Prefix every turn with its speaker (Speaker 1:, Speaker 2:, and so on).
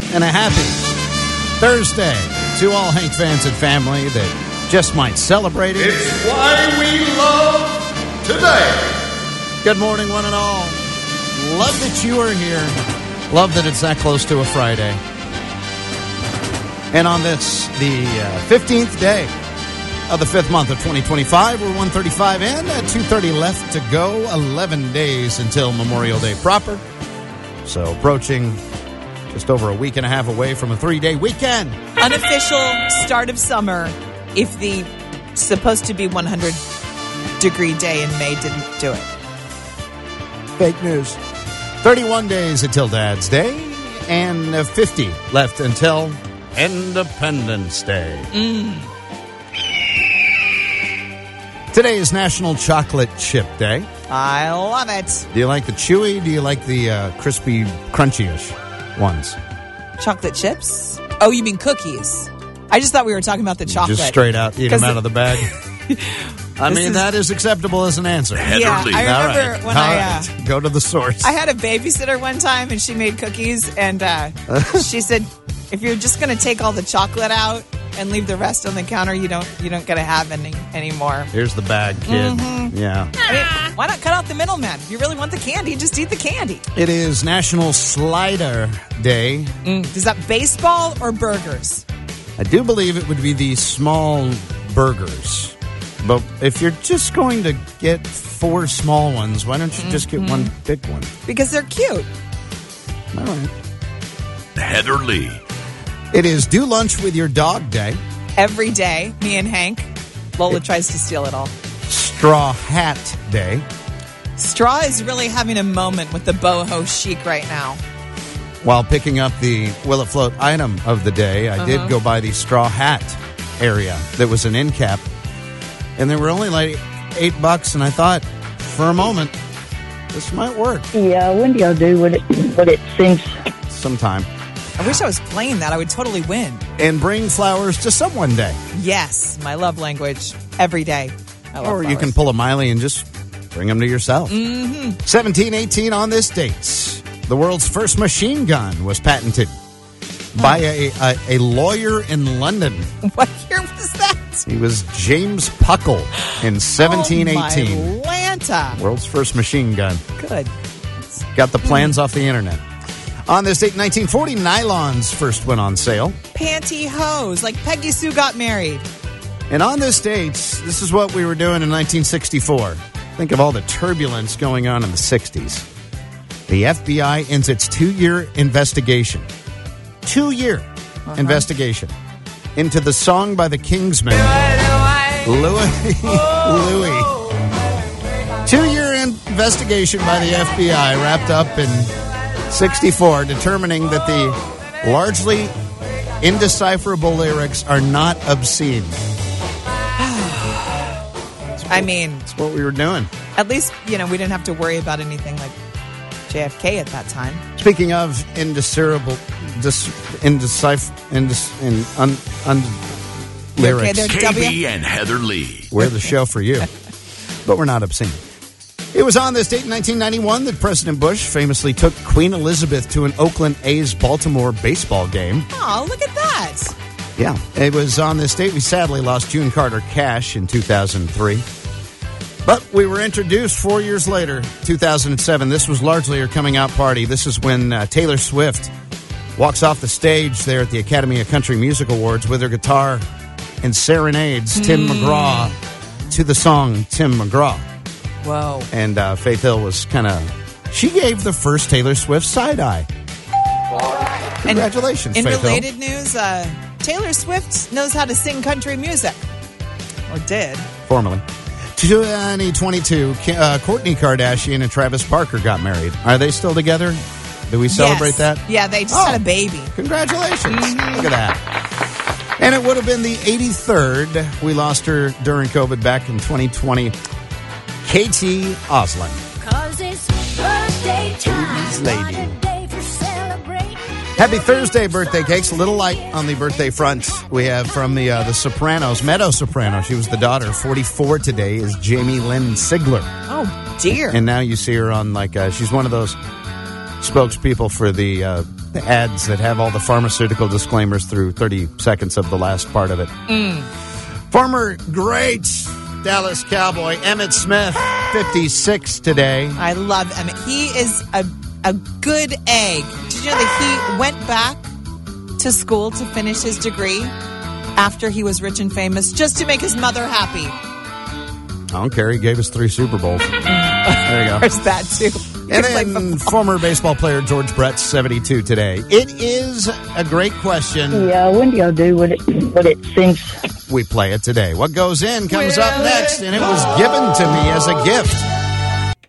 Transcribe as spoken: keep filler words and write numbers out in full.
Speaker 1: And a happy Thursday to all Hank fans and family that just might celebrate it.
Speaker 2: It's why we love today.
Speaker 1: Good morning, one and all. Love that you are here. Love that it's that close to a Friday. And on this, the uh, fifteenth day of the fifth month of twenty twenty-five, we're one thirty-five in, at two thirty left to go. eleven days until Memorial Day proper. So approaching just over a week and a half away from a three-day weekend.
Speaker 3: Unofficial start of summer if the supposed to be one hundred degree day in May didn't do it.
Speaker 1: Fake news. thirty-one days until Dad's Day and uh, fifty left until Independence Day.
Speaker 3: Mm.
Speaker 1: Today is National Chocolate Chip Day.
Speaker 3: I love it.
Speaker 1: Do you like the chewy? Do you like the uh, crispy, crunchy-ish ones?
Speaker 3: Chocolate chips? Oh, you mean cookies? I just thought we were talking about the chocolate.
Speaker 1: Just straight out, eat them out of the bag. I mean,
Speaker 3: is,
Speaker 1: that is acceptable as an answer.
Speaker 3: Yeah, I remember
Speaker 1: right.
Speaker 3: when
Speaker 1: All
Speaker 3: I...
Speaker 1: right.
Speaker 3: Uh,
Speaker 1: Go to the source.
Speaker 3: I had a babysitter one time, and she made cookies, and uh, she said, if you're just going to take all the chocolate out and leave the rest on the counter, you don't you don't get to have any anymore.
Speaker 1: Here's the bag, kid.
Speaker 3: Mm-hmm.
Speaker 1: Yeah.
Speaker 3: I mean, why not cut out the middleman? If you really want the candy, just eat the candy.
Speaker 1: It is National Slider Day.
Speaker 3: Mm. Is that baseball or burgers?
Speaker 1: I do believe it would be the small burgers. But if you're just going to get four small ones, why don't you mm-hmm. just get one big one?
Speaker 3: Because they're cute.
Speaker 1: All right.
Speaker 2: Heather Lee.
Speaker 1: It is Do Lunch with Your Dog Day.
Speaker 3: Every day, me and Hank. Lola it, tries to steal it all.
Speaker 1: Straw Hat Day.
Speaker 3: Straw is really having a moment with the boho chic right now.
Speaker 1: While picking up the Will It Float item of the day, I uh-huh. did go by the straw hat area that was an end cap. And they were only like eight bucks, and I thought, for a moment, this might work.
Speaker 4: Yeah, when do y'all do what it, what it seems?
Speaker 1: Sometime.
Speaker 3: I wish I was playing that. I would totally win.
Speaker 1: And bring flowers to someone day.
Speaker 3: Yes, my love language. Every day. I love
Speaker 1: or
Speaker 3: flowers.
Speaker 1: You can pull a Miley and just bring them to yourself.
Speaker 3: Mm-hmm.
Speaker 1: seventeen eighteen on this date. The world's first machine gun was patented by a, a, a lawyer in London.
Speaker 3: What year was that?
Speaker 1: He was James Puckle in seventeen eighteen.
Speaker 3: Oh, my Lanta.
Speaker 1: World's first machine gun.
Speaker 3: Good.
Speaker 1: Got the plans mm. off the internet. On this date in nineteen forty, nylons first went on sale.
Speaker 3: Pantyhose, like Peggy Sue got married.
Speaker 1: And on this date, this is what we were doing in nineteen sixty-four. Think of all the turbulence going on in the sixties. The F B I ends its two-year investigation. Two-year uh-huh. investigation into the song by the Kingsmen, Louis. Louis. Two-year investigation by the F B I wrapped up in sixty-four, determining that the largely indecipherable lyrics are not obscene.
Speaker 3: I mean,
Speaker 1: that's what we were doing.
Speaker 3: At least, you know, we didn't have to worry about anything like J F K at that time.
Speaker 1: Speaking of indecipherable, dis, indecipher, indec, in, un, un, lyrics.
Speaker 3: Okay,
Speaker 2: K B and Heather Lee.
Speaker 1: We're the show for you, but we're not obscene. It was on this date in nineteen ninety-one that President Bush famously took Queen Elizabeth to an Oakland A's Baltimore baseball game.
Speaker 3: Oh, look at that.
Speaker 1: Yeah, it was on this date we sadly lost June Carter Cash in two thousand three. But we were introduced four years later, two thousand seven. This was largely her coming out party. This is when uh, Taylor Swift walks off the stage there at the Academy of Country Music Awards with her guitar and serenades mm. Tim McGraw to the song Tim McGraw.
Speaker 3: Whoa.
Speaker 1: And uh, Faith Hill was kind of... She gave the first Taylor Swift side-eye. Congratulations,
Speaker 3: and in
Speaker 1: Faith
Speaker 3: related
Speaker 1: Hill.
Speaker 3: news, uh, Taylor Swift knows how to sing country music. Or did.
Speaker 1: Formerly. twenty twenty-two, uh, Kourtney Kardashian and Travis Barker got married. Are they still together? Do we celebrate
Speaker 3: yes.
Speaker 1: that?
Speaker 3: Yeah, they just
Speaker 1: oh,
Speaker 3: had a baby.
Speaker 1: Congratulations. Mm-hmm. Look at that. And it would have been the eighty-third. We lost her during COVID back in twenty twenty. Katie Oslin.
Speaker 5: Cause it's birthday time.
Speaker 1: Lady. Happy Thursday, birthday cakes. A little light on the birthday front. We have from the uh, the Sopranos, Meadow Soprano. She was the daughter. forty-four today is Jamie Lynn Sigler.
Speaker 3: Oh, dear.
Speaker 1: And now you see her on, like, uh, she's one of those spokespeople for the uh, ads that have all the pharmaceutical disclaimers through thirty seconds of the last part of it.
Speaker 3: Mm.
Speaker 1: Former great Dallas Cowboy Emmitt Smith, fifty-six today.
Speaker 3: I love Emmett. He is a, a good egg. Did you know that he went back to school to finish his degree after he was rich and famous just to make his mother happy?
Speaker 1: I don't care. He gave us three Super Bowls. There you go.
Speaker 3: There's that, too.
Speaker 1: And then former baseball player George Brett's seventy-two today. It is a great question.
Speaker 4: Yeah, when do y'all do what it, what it seems?
Speaker 1: We play it today. What goes in comes up next, and it was given to me as a gift